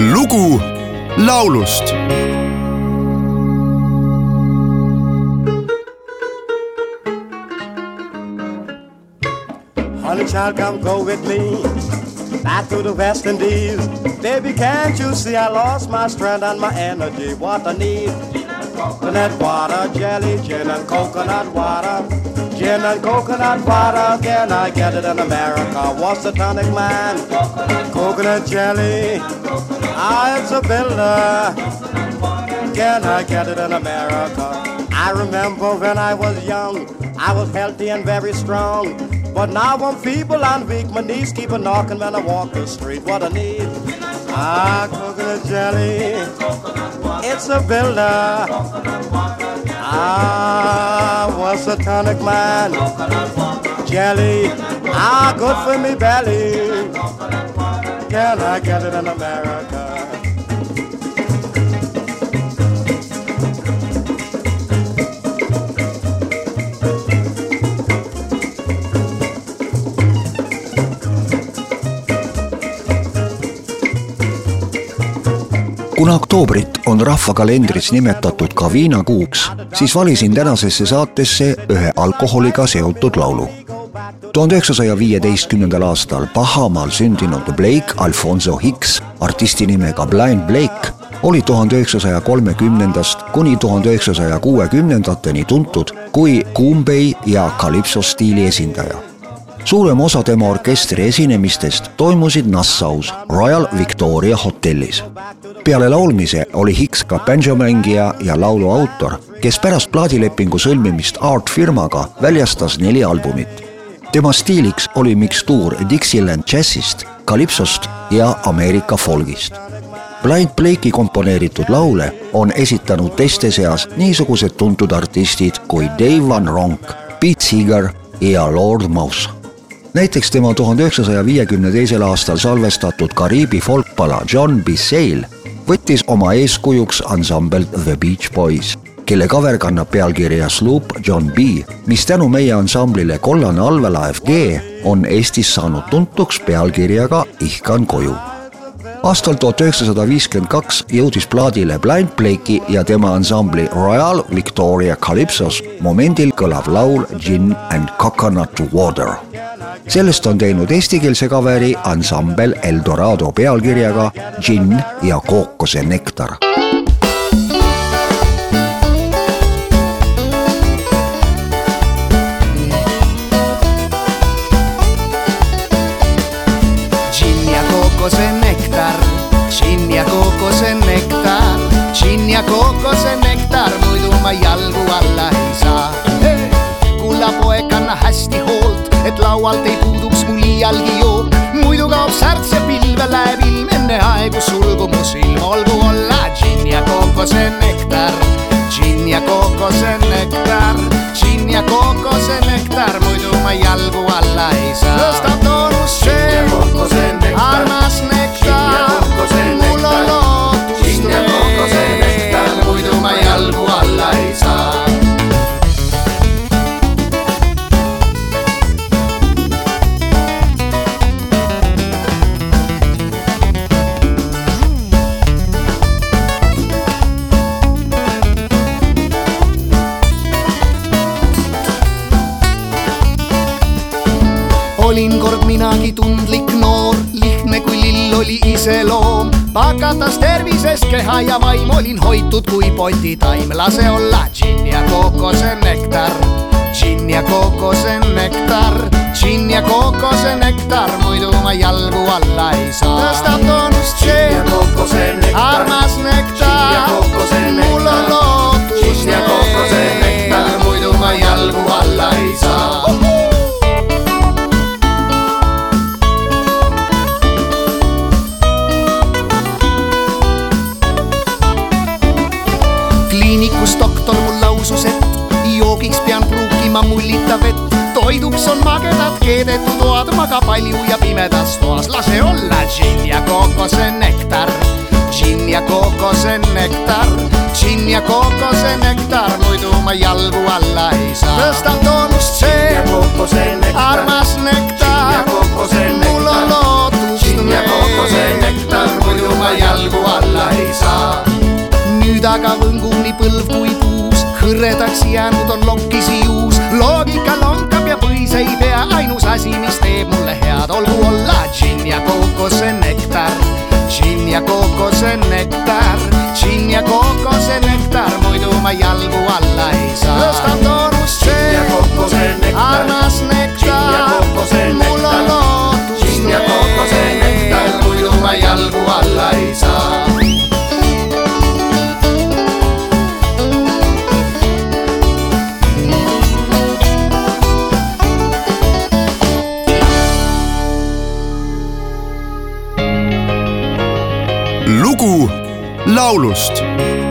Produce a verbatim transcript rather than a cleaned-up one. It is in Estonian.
lugu laulust. Honey child, come go with me back to the West Indies. Baby, can't you see I lost my strength and my energy? What I need: coconut water, jelly, gin and coconut water. Gin and coconut water, can I get it in America? What's the tonic, man? Coconut jelly, ah, it's a builder. Can I get it in America? I remember when I was young, I was healthy and very strong. But now I'm feeble and weak, my knees keep a knocking when I walk the street. What I need? Ah, coconut jelly, it's a builder. Ah, what's a tonic, man? Jelly, ah, good for me belly. Can I get it in America? Kuna oktoobrit on rahvakalendris nimetatud ka viinakuuks, siis valisin tänasesse saatesse ühe alkoholiga seotud laulu. tuhande üheksasaja viieteistkümnendal aastal Bahamaal sündinud Blake Alfonso Hicks, artisti nimega Blind Blake, oli tuhande üheksasaja kolmekümnendast kuni tuhande üheksasaja kuuekümnendateni tuntud kui kuumbei ja kalipso stiili esindaja. Suurem osa tema orkestri esinemistest toimusid Nassaus Royal Victoria hotellis. Peale laulmise oli Hicks ka banjomängija ja laulu autor, kes pärast plaadilepingu sõlmimist Art firmaga väljastas neli albumit. Tema stiiliks oli mikstuur Dixieland jazzist, kalipsost ja Ameerika folgist. Blind Blake'i komponeeritud laule on esitanud teiste seas niisugused tuntud artistid kui Dave Van Ronk, Pete Seeger ja Lord Mouse. Näiteks tema tuhande üheksasaja viiekümne teisel aastal salvestatud Kariibi folkpala John B. Sale võttis oma eeskujuks ansambel The Beach Boys, kelle cover kannab pealkirja Sloop John B, mis tänu meie ansamblile Kollane allveelaev G on Eestis saanud tuntuks pealkirjaga Ihkan koju. Aastal tuhat üheksasada viiskümmend kaks jõudis plaadile Blind Blake'i ja tema ansambli Royal Victoria Calypsos momendil kõlav laul Gin and Coconut Water. Sellest on teinud eestikeelse kaveri ansambel Eldorado pealkirjaga Gin ja kookose nektar. Gin ja kookose nektar, gin ja kookose nektar, gin ja kookose nektar, muidu ma jalgu alla ei saa. Hey! Kulla poeg kanna hästi hoolt, et laualt ei puuduks mul iialgi jook. Muidu kaob särtse pilve läheb ilm enne aegu sulgu mu silm. Olgu olla gin ja kookose nektar, gin ja kookose nektar, gin ja kookose nektar, muidu ma jalgu alla ei saa. Tõstab toonus see armas nektar, mul on lootust veel, muidu ma jalgu alla ei saa. Olin kord minagi tundlik noor, lihtne kui lill oli iseloom. Pakatas tervisest keha ja vaim, olin hoitud kui potitaim. Lase olla gin ja kookose nektar, gin ja kookose nektar, gin ja kookose nektar, muidu ma jalgu alla ei saa. Tõstab toonust see armas nektar, mul on lootust veel, muidu ma jalgu alla ei saa. Kliinikus doktor mul lausus, et joogiks pean pruukima mullita vett. Toiduks on magedad keedetud toad, maga palju ja pimedas toas. Lase olla gin ja kookose nektar, gin ja kookose nektar, gin ja kookose nektar, muidu ma jalgu alla ei saa. Tõstab toonust see armas nektar, mul on lootust veel, muidu ma jalgu hõredaks jäänud on lokkisi juus. Loogika lonkab ja põis ei pea, ainus asi, mis teeb mulle head, olgu olla džinn ja kookose nektar. Džinn ja kookose nektar, džinn ja kookose nektar, muidu ma jalgu alla ei saa. Lõstab toorust see, armas nektar, mul on lootus džinn ja kookose nektar, muidu ma jalgu alla ei saa. lugu laulust